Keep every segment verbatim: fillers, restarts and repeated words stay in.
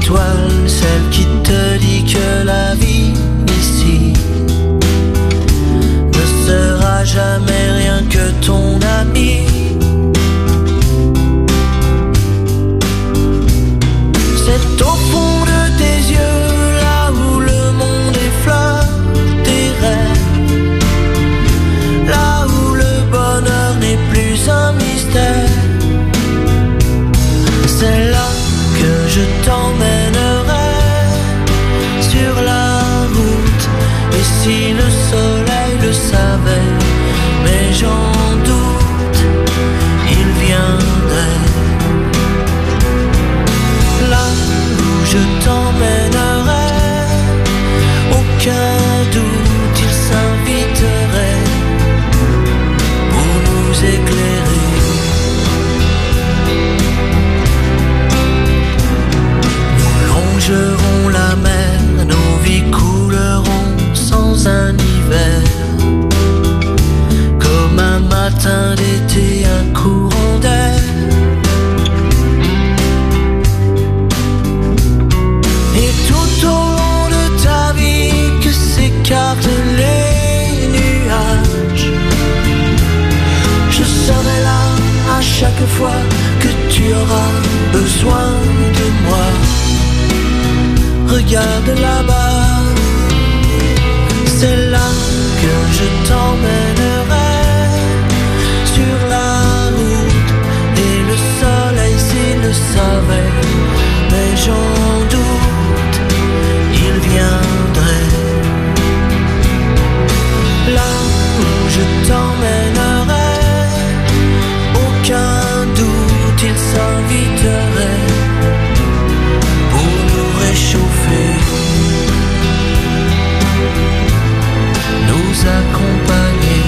étoile, celle qui te dit que la vie ici ne sera jamais rien que ton ami. C'est au fond de tes yeux, là où le monde effleure tes rêves, là où le bonheur n'est plus un mystère. C'est là que je t'emmènerai sur la route. Et si le soleil le savait, mais j'en doute, il viendrait. Là où je t'emmènerai, aucun doute, il s'inviterait pour nous éclairer. Nous longerons la mer, nos vies couleront sans un hiver, comme un matin d'été, un courant d'air. Et tout au long de ta vie que s'écartent les nuages, je serai là à chaque fois que tu auras besoin de moi. Regarde là-bas, c'est là que je t'emmènerai sur la route. Et le soleil s'il le savait, mais j'en doute, il viendrait. Là où je t'emmènerai, aucun doute, il s'inviterait pour nous réchauffer, nous accompagner.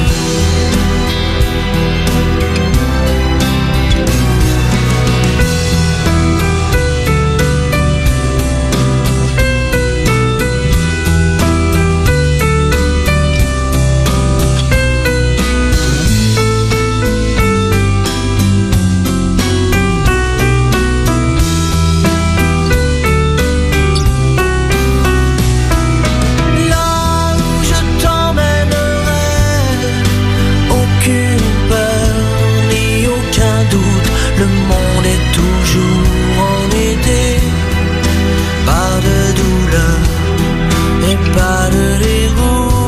Le monde est toujours en été, pas de douleur et pas de déroute.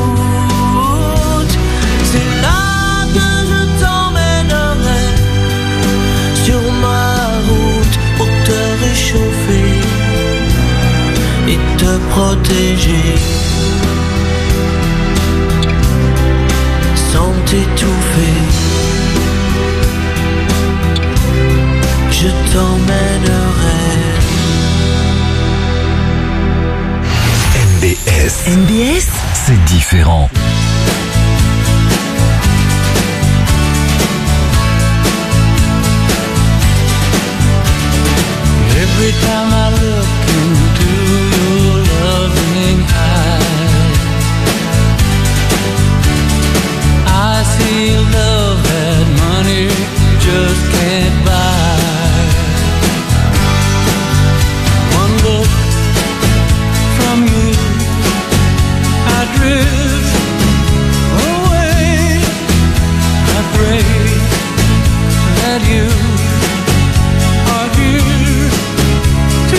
C'est là que je t'emmènerai sur ma route pour te réchauffer et te protéger sans t'étouffer. Je t'emmènerai. M B S. M B S, c'est différent. Every time I look into your loving eyes, I see love that money just can't buy. That you are here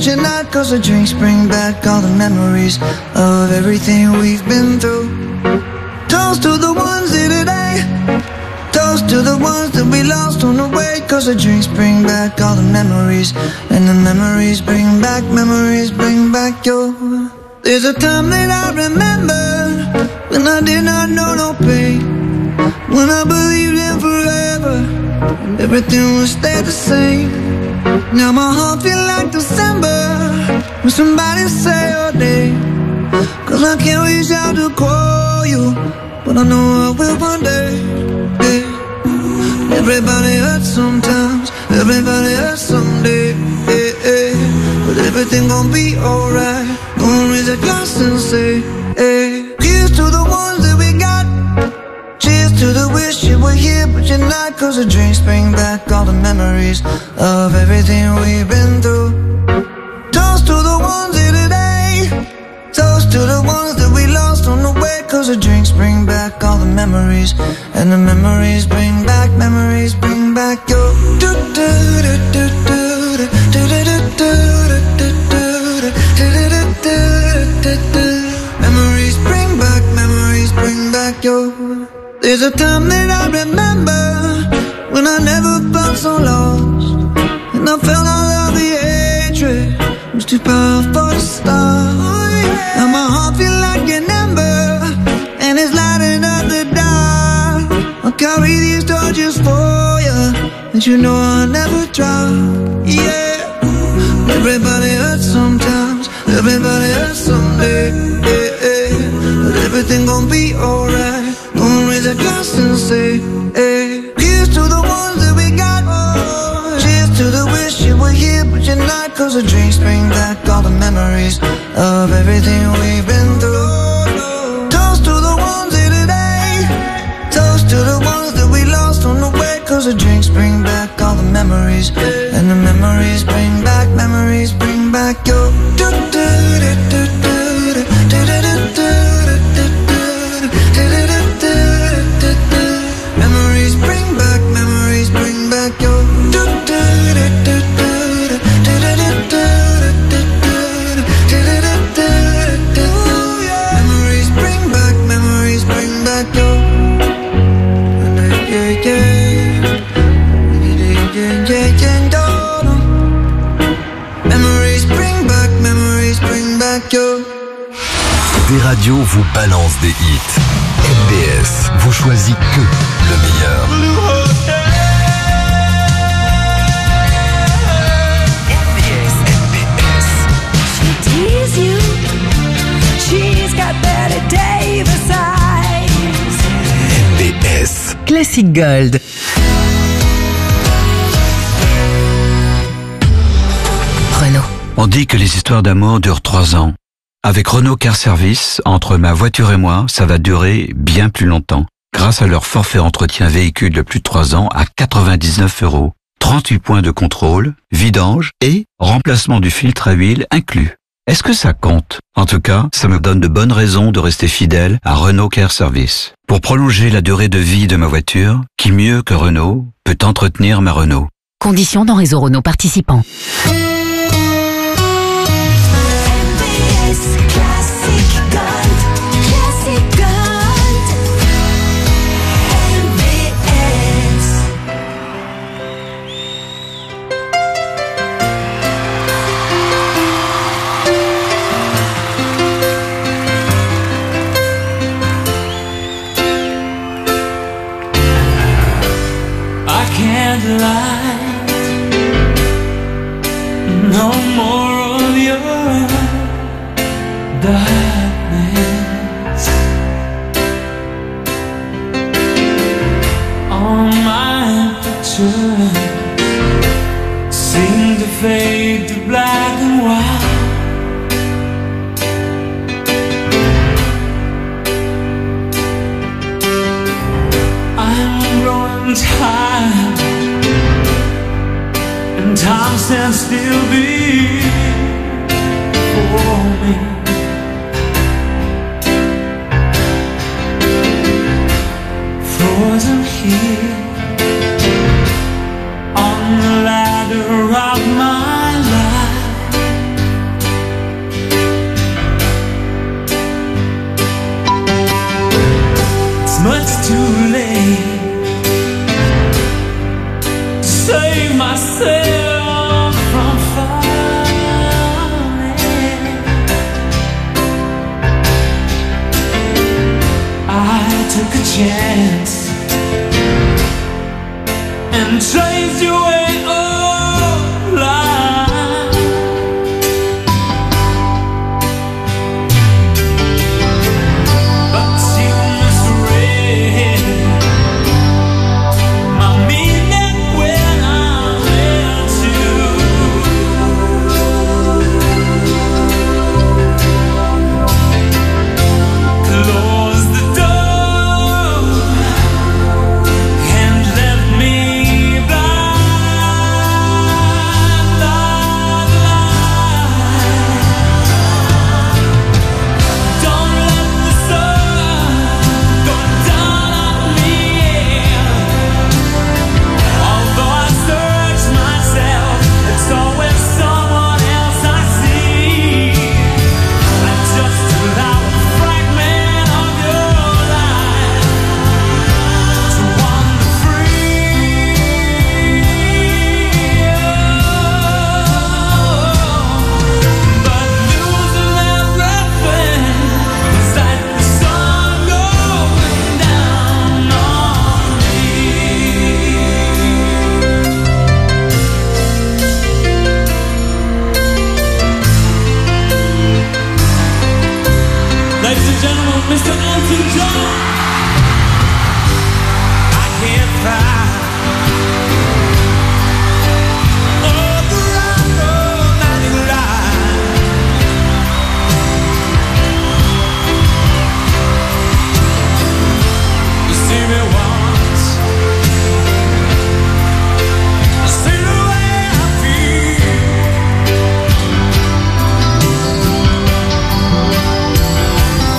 but you're not. Cause the drinks bring back all the memories of everything we've been through. Toast to the ones here today. Toast to the ones that we lost on the way. Cause the drinks bring back all the memories, and the memories bring back, memories bring back your. There's a time that I remember when I did not know no pain, when I believed in forever, everything would stay the same. Now my heart feel like December when somebody say your name. Cause I can't reach out to call you, but I know I will one day. Yeah. Everybody hurts sometimes, everybody hurts someday. Yeah, yeah. But everything gon' be alright. Gonna raise a glass and say, hey. Here's to the ones that we got. Cheers to the wish you were here, but you're not. Cause the drinks bring back all the memories of everything we've been through. Toast to the ones here today. Toast to the ones that we lost on the way. Cause the drinks bring back all the memories, and the memories bring back, memories bring back your. Memories bring back, memories bring back your. There's a time that I remember when I never felt so lost, and I felt all of the hatred was too powerful to stop. Now my heart feel like an ember, and it's lighting up the dark. I'll carry these torches for you, and you know I'll never drop. Yeah. Everybody hurts sometimes, everybody hurts someday. Yeah, yeah. But everything gon' be alright. Gonna raise a glass and say, hey. Here's to the ones that we got. Oh, cheers to the wish you were here, but you're not. Cause the drinks bring back all the memories of everything we've been through. Toast to the ones here today. Toast to the ones that we lost on the way. Cause the drinks bring back all the memories, and the memories bring back, memories bring back your. Memories bring back, memories bring back your. Memories bring back, memories bring back your. Yeah, yeah. Yeah, yeah, yeah, memories bring back, memories bring back your. Des radios vous balancent des hits. M B S vous choisit que le meilleur. M B S, M B S. She tease you. She's got Betty Davis eyes. M B S. Classic Gold. Renault. On dit que les histoires d'amour durent trois ans. Avec Renault Car Service, entre ma voiture et moi, ça va durer bien plus longtemps. Grâce à leur forfait entretien véhicule de plus de trois ans à quatre-vingt-dix-neuf euros. trente-huit points de contrôle, vidange et remplacement du filtre à huile inclus. Est-ce que ça compte? En tout cas, ça me donne de bonnes raisons de rester fidèle à Renault Car Service. Pour prolonger la durée de vie de ma voiture, qui mieux que Renault peut entretenir ma Renault? Conditions dans réseau Renault participant. Classic Gold, Classic Gold, M B S. I can't lie, no more of your darkness on my picture seem to fade to black and white. I'm growing tired, and time stands still before me. Frozen here on the ladder of my life. much too late to save myself from falling. I took a chance and chased you away.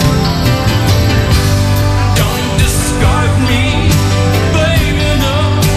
Don't discard me, baby, no.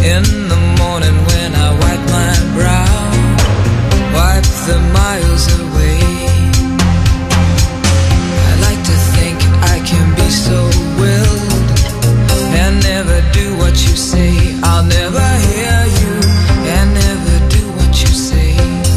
In the morning when I wipe my brow, wipe the miles away. I like to think I can be so willed and never do what you say. I'll never hear you and never do what you say.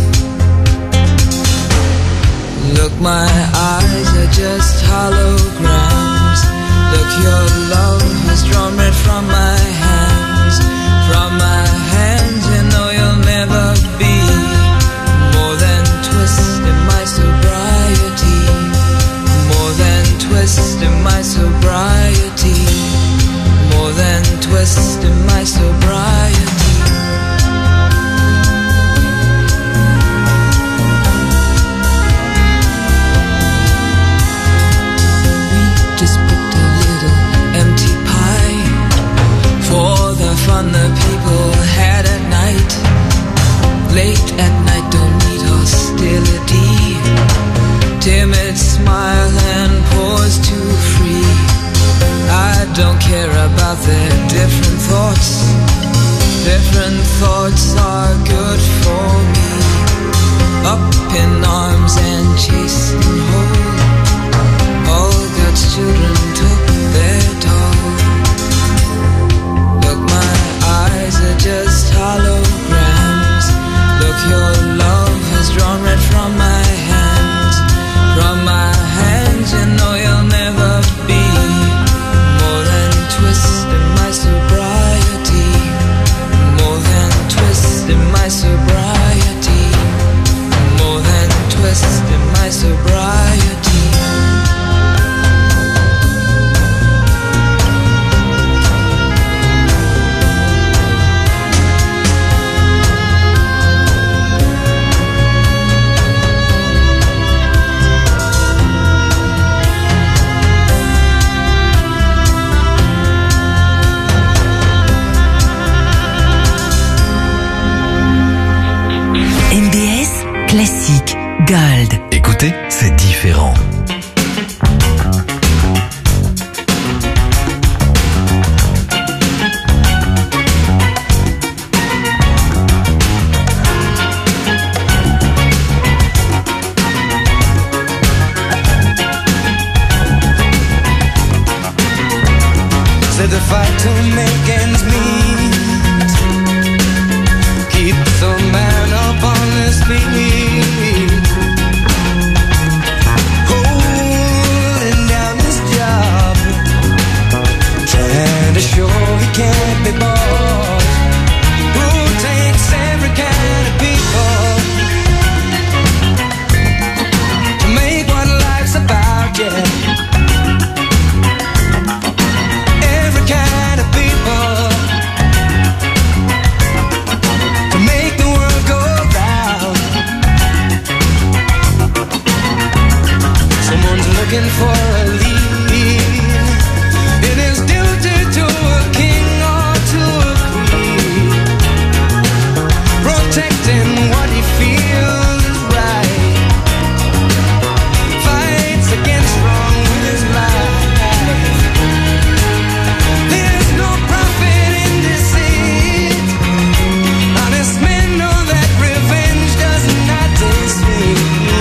Look, my eyes are just holograms. Look, your love has drawn red from my hands. From my hands, you know you'll never be more than twist in my sobriety. More than twist in my sobriety. More than twist in my sobriety. Fun the people had at night. Late at night, don't need hostility. Timid smile and pause too free. I don't care about their different thoughts. Different thoughts are good for me. Up in arms and chasing home. All God's children took their toll. Look, my eyes are just holograms. Look, your love has drawn red from my hands. From my hands, you know you'll never be more than twist in my sobriety. More than twist in my sobriety. More than twist in my sobriety. Classique Gold. Écoutez, c'est différent. C'est the fight to make ends meet. Keep the man up on his feet. Holding down his job, trying to show he can't be bought. Who takes every kind of people to make what life's about, yeah. Looking for a lead. It is duty to a king or to a queen, protecting what he feels is right. Fights against wrong with his life. There's no profit in deceit. Honest men know that revenge does not taste sweet.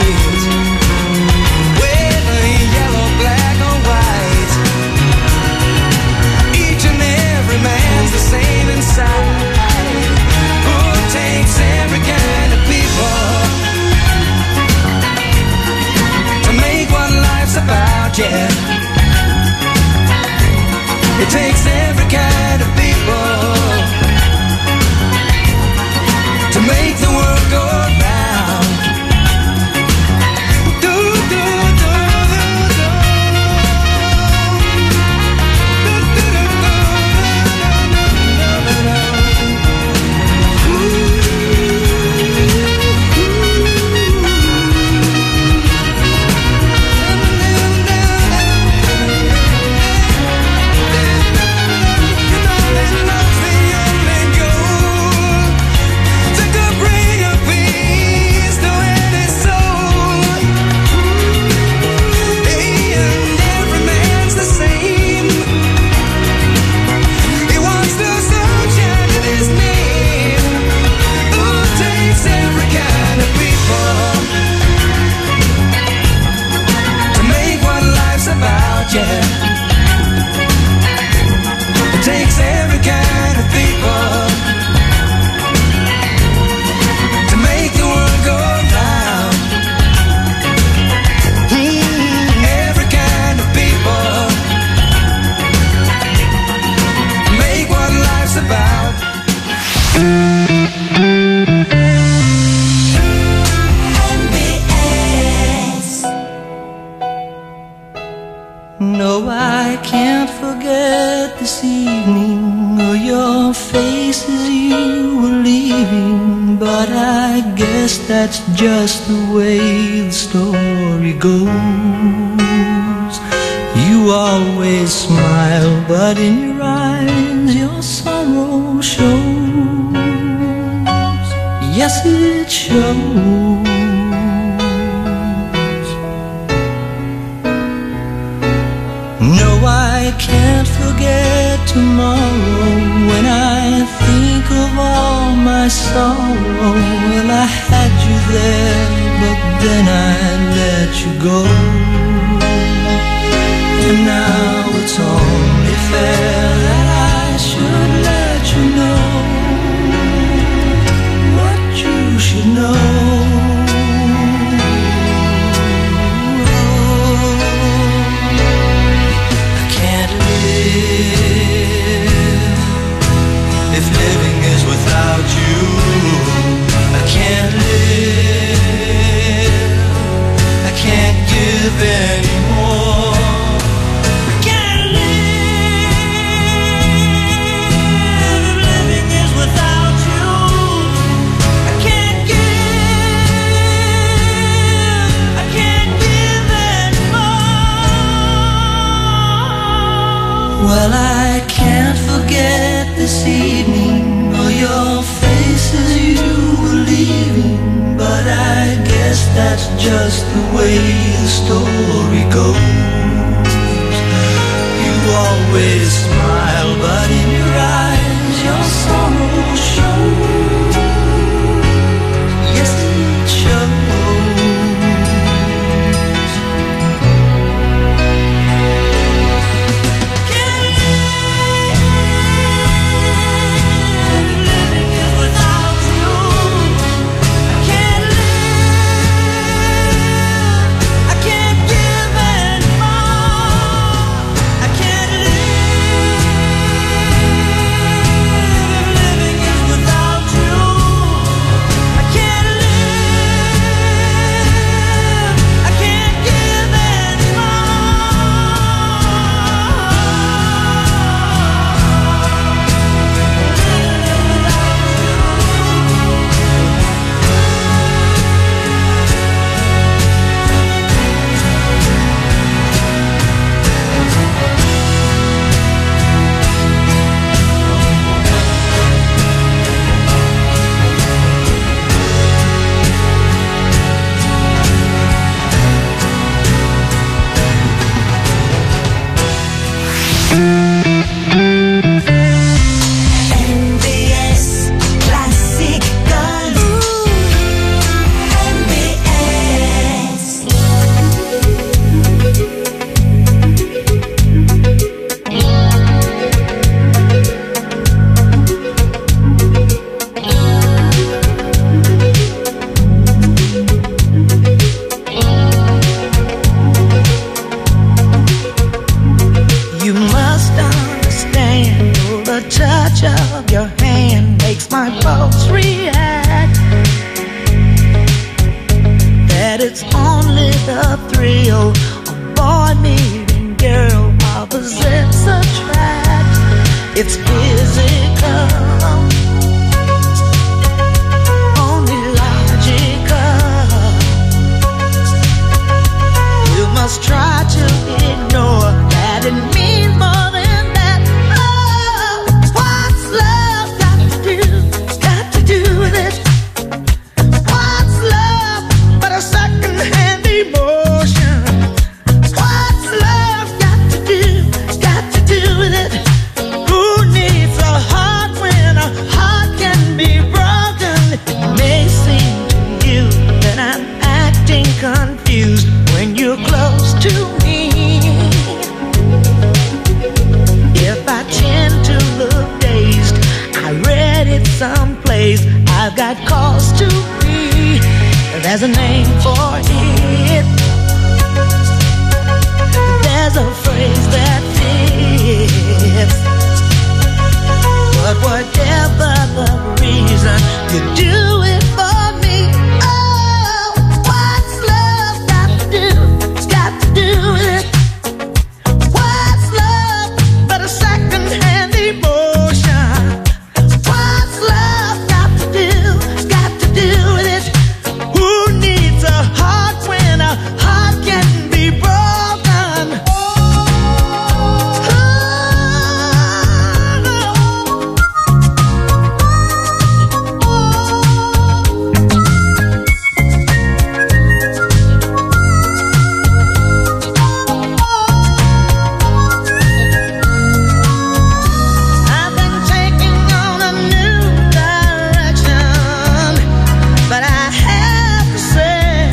Same inside. Who takes every kind of people to make what life's about, yeah. It takes every kind of people to make the world go round. Do, do, do, do, do. Do, do, do, do. No, I can't forget this evening or your face as you were leaving, but I guess that's just the way the story goes. You always smile, but in your eyes your sorrow shows. Yes, it shows. No, I can't forget tomorrow when I think of all my sorrow. Well, I had you there, but then I let you go. And now it's only fair that I should let you know what you should know. If living is without you, I can't live. I can't give anymore. I can't live. If living is without you, I can't give. I can't give anymore. Well, I can't forget this evening or your face as you were leaving, but I guess that's just the way the story goes. You always smile, but in your eyes your sorrow shows. Yes, it shows. Whatever the reason, You do it for me. Oh, what's love got to do? It's got to do with it. What's love but a second-hand emotion? What's love got to do? It's got to do with it. Who needs a heart when a heart can be broken? I've been taking on a new direction, but I have to say,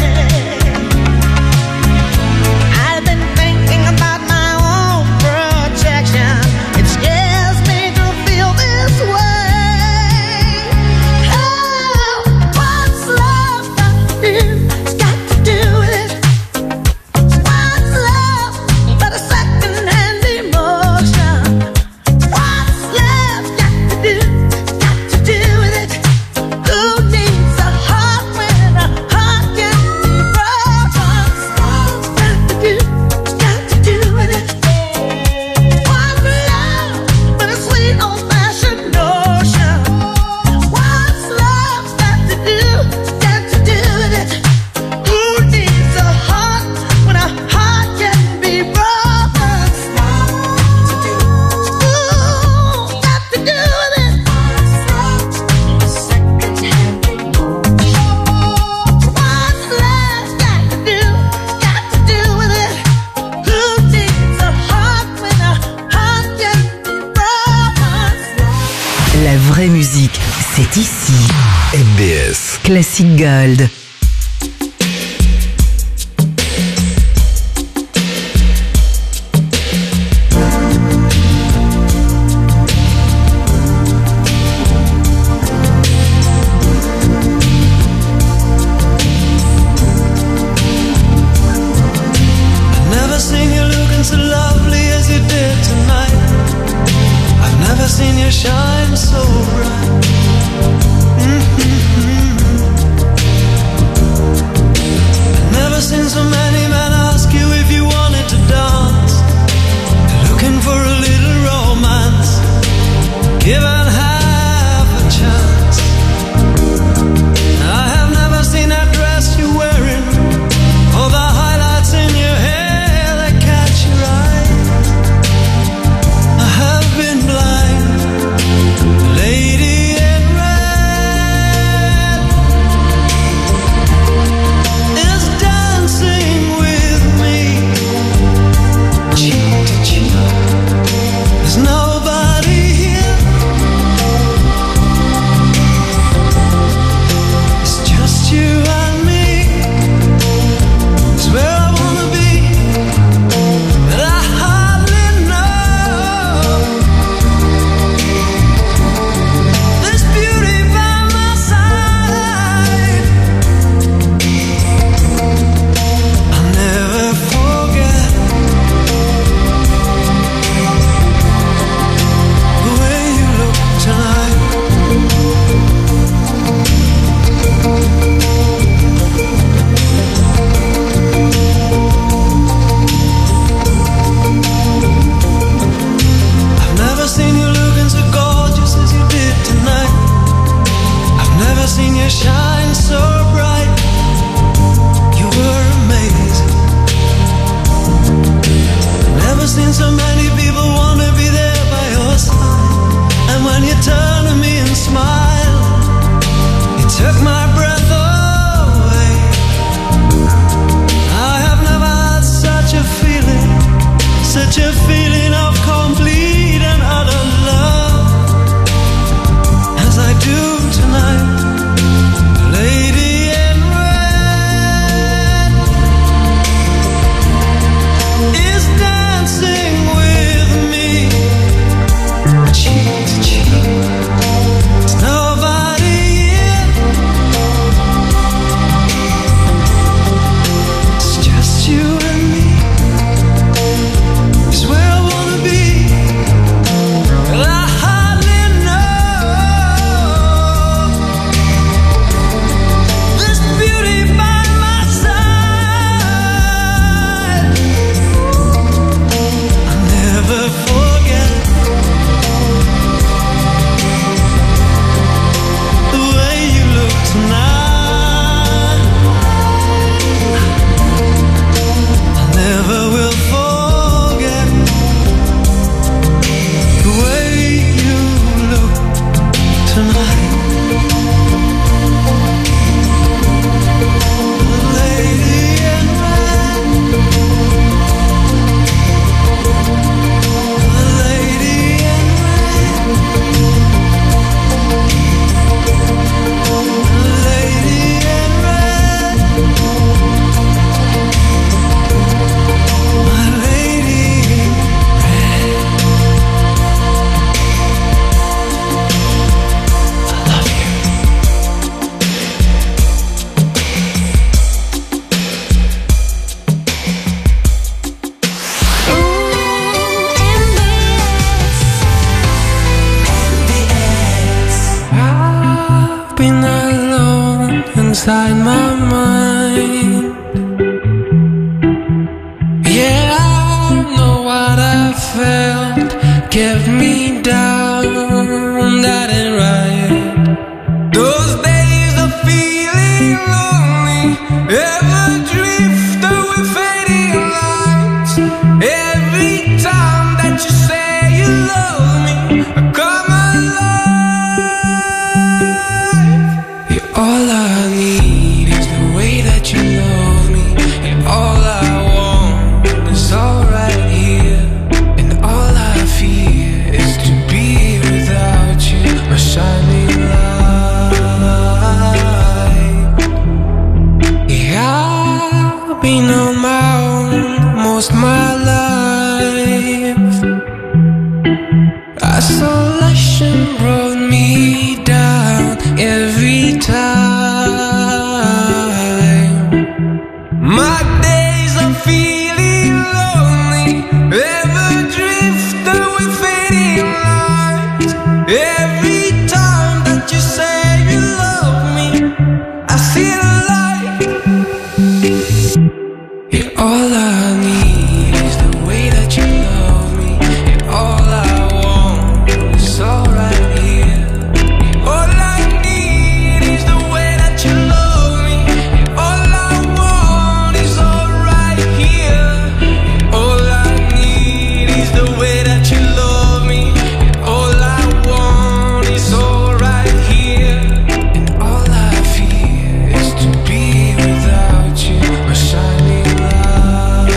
I've been thinking about my own protection. It scares me to feel this way. Oh, what's love got to do? It's got to do with it. What's love but a second-hand emotion? What's love got to do? Got to do with it. Who needs a heart when a heart can be broken? What's love got to do? Got to do with it. What's love but a sweet old-fashioned notion? What's love got to do? Got to do with it. Who needs a heart when a heart can be broken? Ooh, got to do with it. What's love got to do? Got to do with it. Who needs a heart when a heart can be broken? La vraie musique, c'est ici. M B S. Classic Gold. Never seen you looking so lovely as you did tonight. I've never seen you shine so bright. Mm-hmm. I've never seen so many men ask you if you wanted to dance. Looking for a little romance, given half a chance. I have never seen that dress you're wearing, or the highlights in your hair that catch your eye. I have been blind, lady in red is dancing with me, cheek to cheek. There's nobody here inside my mind. Yeah, I know what I felt kept me down, that ain't right. Those days of feeling lonely, ever drift away fading lights. Every time that you say you love me, I come alive. Yeah, all I need is the way that you love me, and all I want is all right here. And all I fear is to be without you, my shining light. Yeah, I've been on my own most my life. Isolation brought me down every time. My days of feeling lonely, ever drift away fading lights. Every time that you say you love me, I see the light. Yeah, all I need is the way that you love me, and all I want is all right here. Yeah, all I need is the way that you love me, and all I want is all right here. Yeah, all I need is the way that you love me, and all I want is all right here. And all I fear is to be without you, my shining light.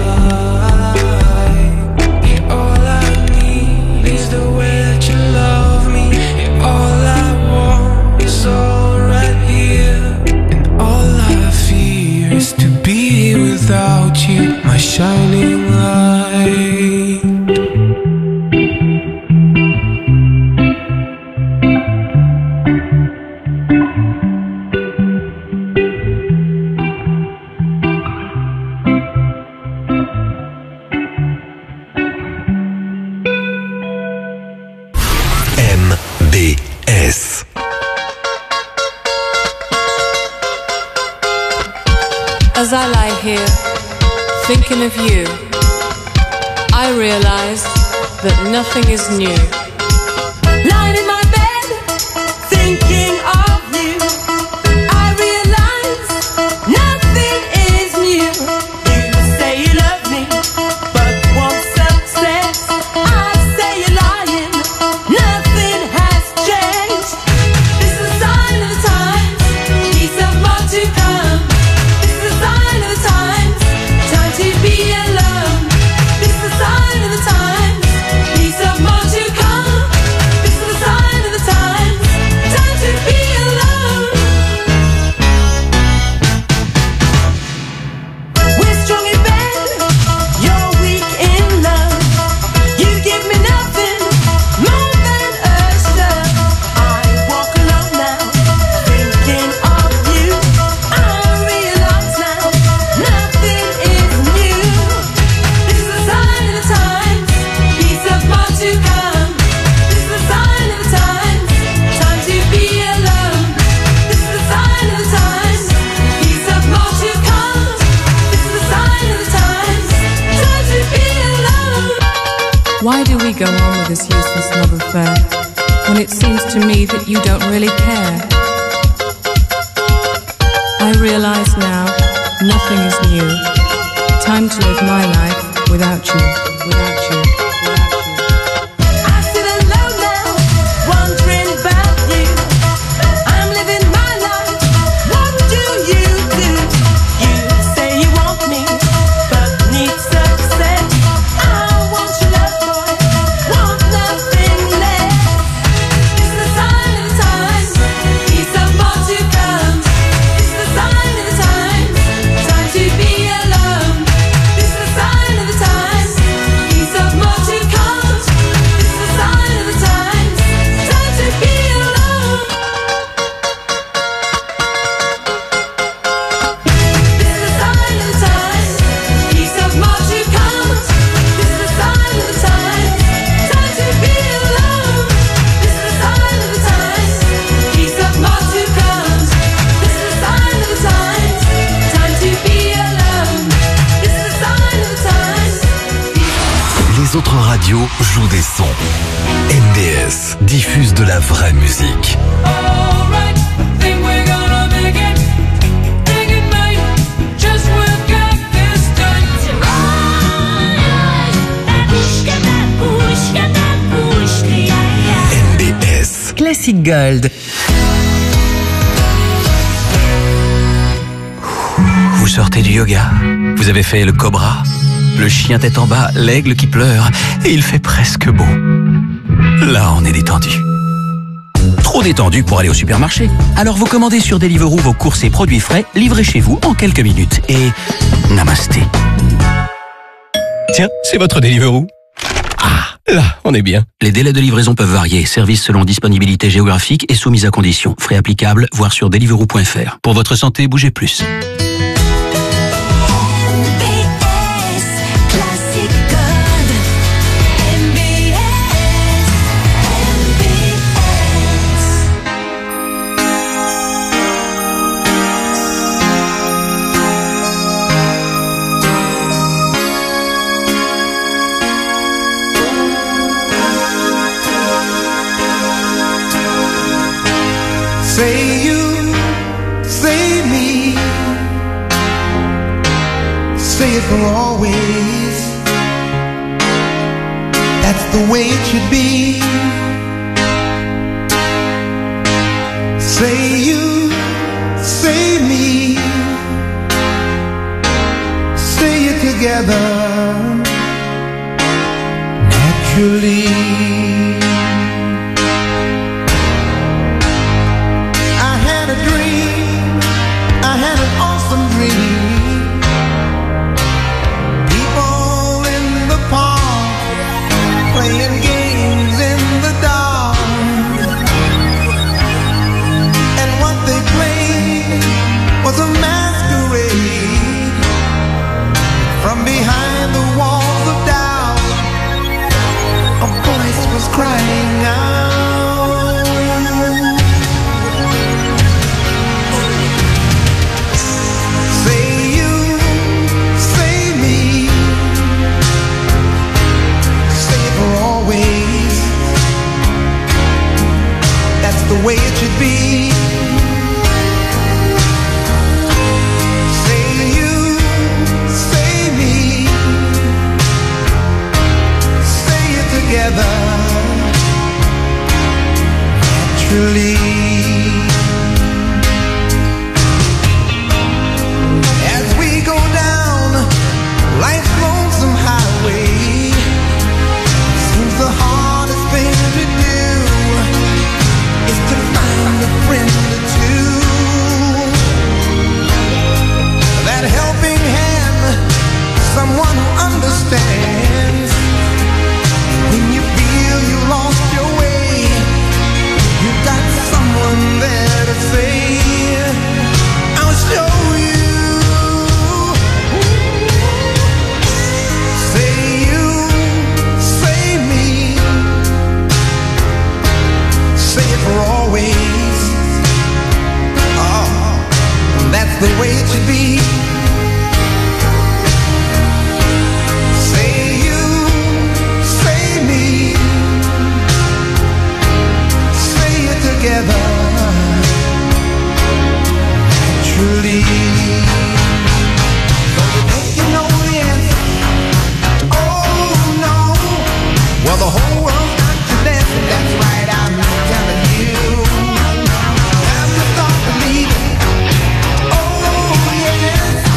Yeah, all I need is the way that you love me, and all I want is all right here. And all I fear is to be without you, my shining light. M B S. As I lie here, thinking of you, I realize that nothing is new. Lying in my bed, thinking of you, I realize nothing is new. You say you love me, but won't success. I say you're lying, nothing has changed. This is a sign of the times, peace of more to come. This is a sign of the times, time to be alone. This is a sign of the times, peace of more to come. This is a sign of the times, time to be alone. We're strong in bed, you're weak in love. You give me nothing more than a shove. I walk alone now, thinking of you. I realize now, nothing is new. This is a sign of the times, peace of more to come. This is a sign of the times, time to be alone. This is a sign of the times, peace of more to come. This is a sign of the times, time to be alone. Why do we go on with this useless love affair when it seems to me that you don't really care? I realize now nothing is new. Time to live my life without you, without you, without you. I sit alone now, wondering about you. I'm living my life, what do you do? You say you want me, but need success. I want your love, boy, want nothing less. This is a sign of the times, peace of more to come. This is a sign of the times, time to be alone. This is a sign of the times, peace radio joue des sons. M B S diffuse de la vraie musique. Alright, think we're gonna make it. Think it might just work out this time. M B S. Classic Gold. Vous sortez du yoga, vous avez fait le cobra, le chien tête en bas, l'aigle qui pleure, et il fait presque beau. Là, on est détendu. Trop détendu pour aller au supermarché. Alors vous commandez sur Deliveroo vos courses et produits frais, livrés chez vous en quelques minutes. Et namasté. Tiens, c'est votre Deliveroo. Ah, là, on est bien. Les délais de livraison peuvent varier. Service selon disponibilité géographique et soumise à conditions. Frais applicables, voir sur deliveroo point f r. Pour votre santé, bougez plus. Say you, say me, say it for always. That's the way it should be. Say you, say me, say it together naturally. Playing games in the dark, and what they played was a masquerade. From behind the walls of doubt, a voice was crying out. Say you, say me, always. That's the way it should be. Say you, say me, say it together naturally. As we go down life's lonesome highway, the hardest thing to do is to find a friend or two. That helping hand, someone who understands. When you feel you lost your way, you've got someone there to say, I'll show you. Say you, say me, say it for always. Oh, that's the way it should be. Say you, say me, say it together naturally. You know the answer. Oh no. Well, the whole world's got to dance, and that's right, I'm telling you. Time to start believing. Oh yes.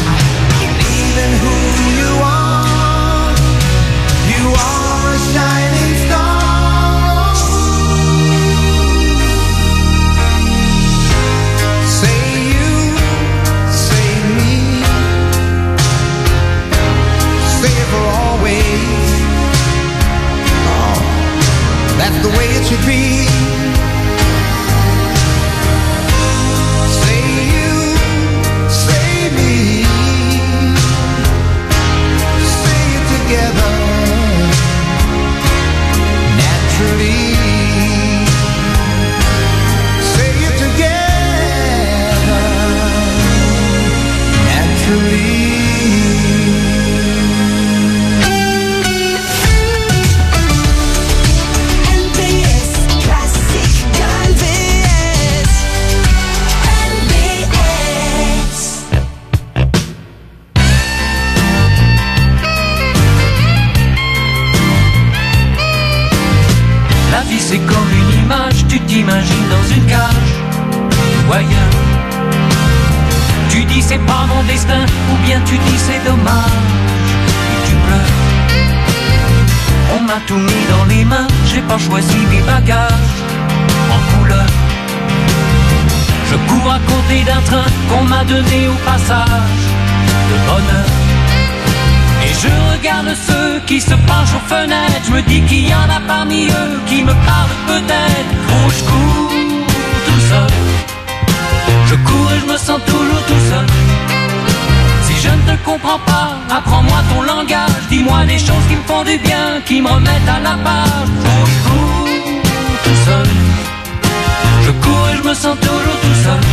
image, tu t'imagines dans une cage ou ailleurs. Tu dis c'est pas mon destin, ou bien tu dis c'est dommage, et tu pleures. On m'a tout mis dans les mains, j'ai pas choisi mes bagages en couleur. Je cours à côté d'un train qu'on m'a donné au passage de bonheur. Et je regarde ceux qui se penchent aux fenêtres, je me dis qu'il y en a parmi eux qui me parlent peut-être. Oh, je cours tout seul, je cours et je me sens toujours tout seul. Si je ne te comprends pas, apprends-moi ton langage, dis-moi des choses qui me font du bien, qui me remettent à la page. Oh, je cours tout seul, je cours et je me sens toujours tout seul.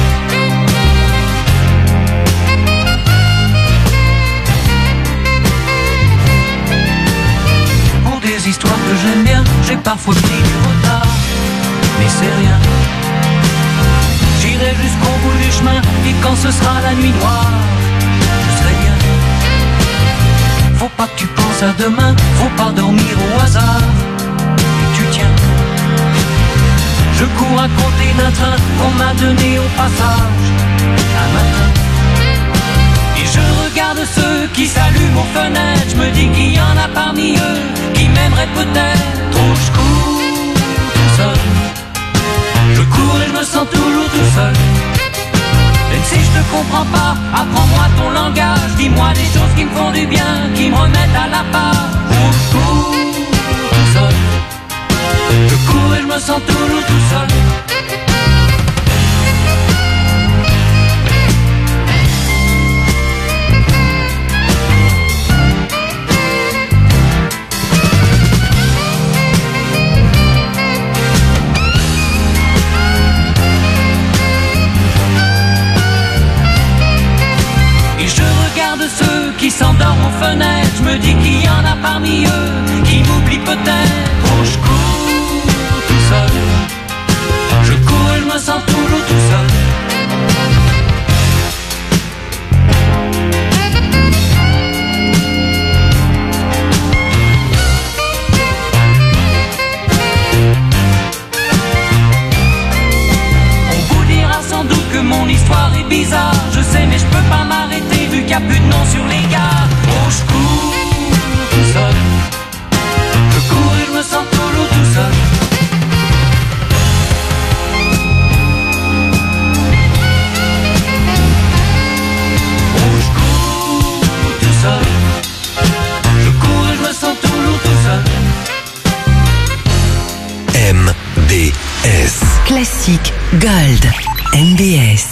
Pour des histoires que j'aime bien, j'ai parfois pris du retard, mais c'est rien. J'irai jusqu'au bout du chemin, et quand ce sera la nuit noire, je serai bien. Faut pas que tu penses à demain, faut pas dormir au hasard, et tu tiens. Je cours à côté d'un train qu'on m'a donné au passage un matin. Et je regarde ceux qui s'allument aux fenêtres, je me dis qu'il y en a parmi eux qui m'aimeraient peut-être. Oh, je cours tout seul, je cours et je me sens toujours tout seul. Même si je te comprends pas, apprends-moi ton langage, dis-moi des choses qui me font du bien, qui me remettent à la page. Oh, je cours tout seul, je cours et je me sens toujours tout seul. Et je regarde ceux qui s'endorment aux fenêtres, je me dis qu'il y en a parmi eux qui m'oublient peut-être. Oh, je cours tout seul, je cours et je me sens toujours tout seul. On vous dira sans doute que mon histoire est bizarre, je sais mais je peux pas m'arrêter vu qu'il y a plus de nom sur les gares. Oh, je cours tout seul, je cours et je me sens toujours tout seul. Oh, je cours tout seul, je cours et je me sens toujours tout seul. M B S. Classique Gold. M B S.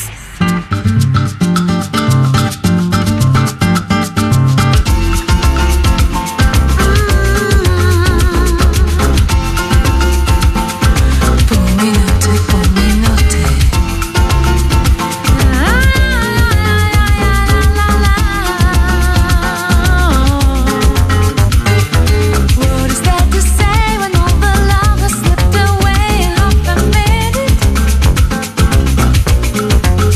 What is there to say when all the love has slipped away? Half admitted.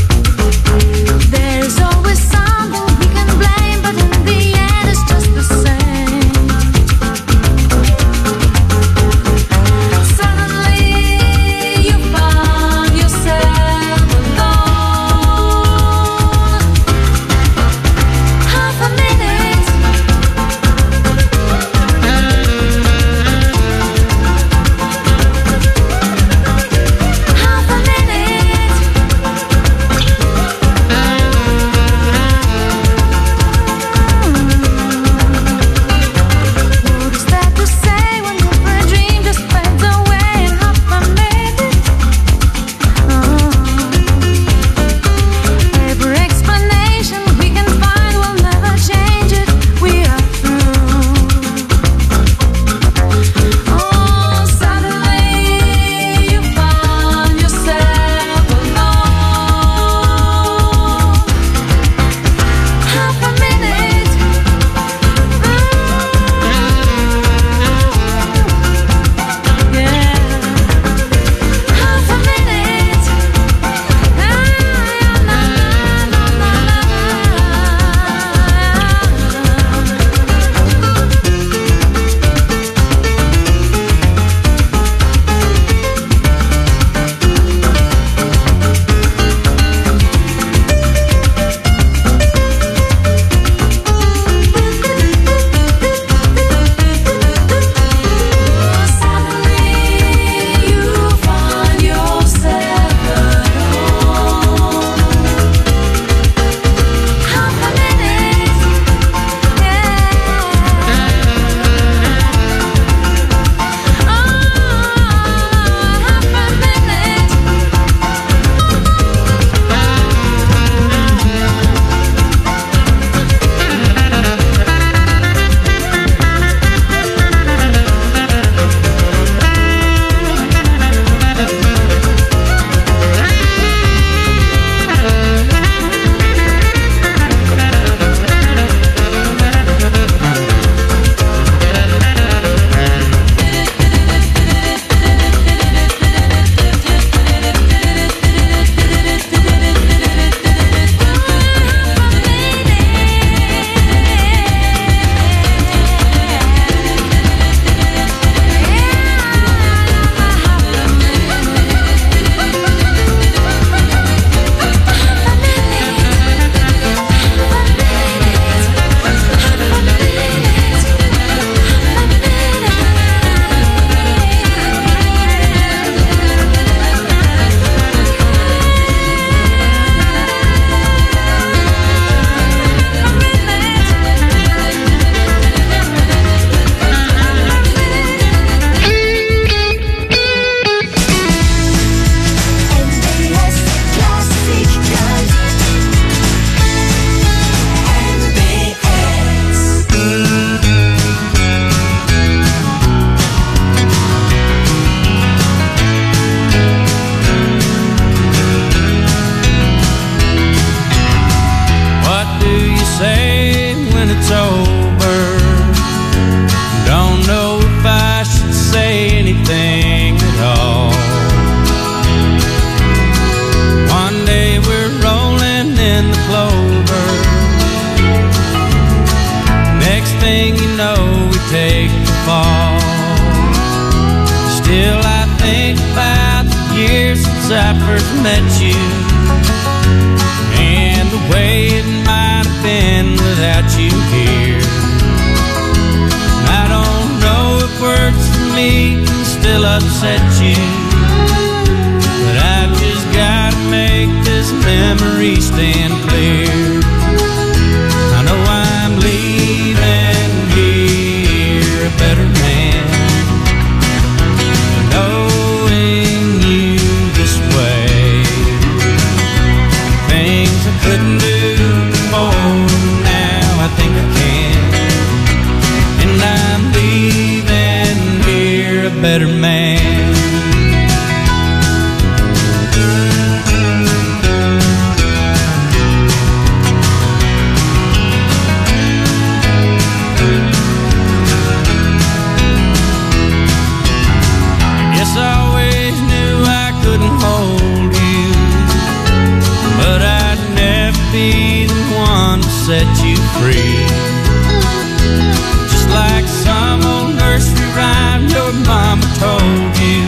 I first met you, and the way it might have been without you here. I don't know if words for me can still upset you, but I've just gotta make this memory stand clear. I know I'm leaving here a better man, knowing you this way. Things I couldn't do more, now I think I can, and I'm leaving here a better man. Set you free, just like some old nursery rhyme your mama told you.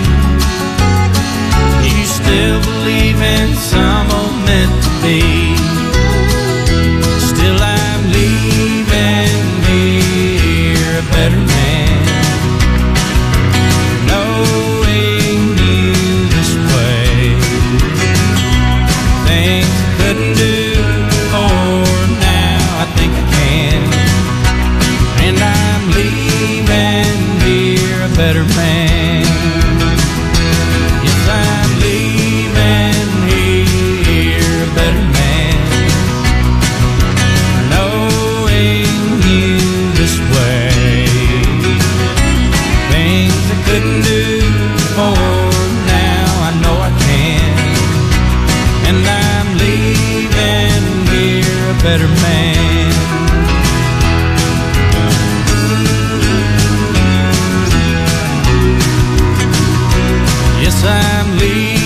You still believe in some old meant to be. Still I'm leaving here a better man, knowing you this way. Things I couldn't do before, I think I can, and I'm leaving here a better man. Yes, I'm leaving here a better man, knowing you this way. Things I couldn't do before, now I know I can, and I'm leaving here a better man.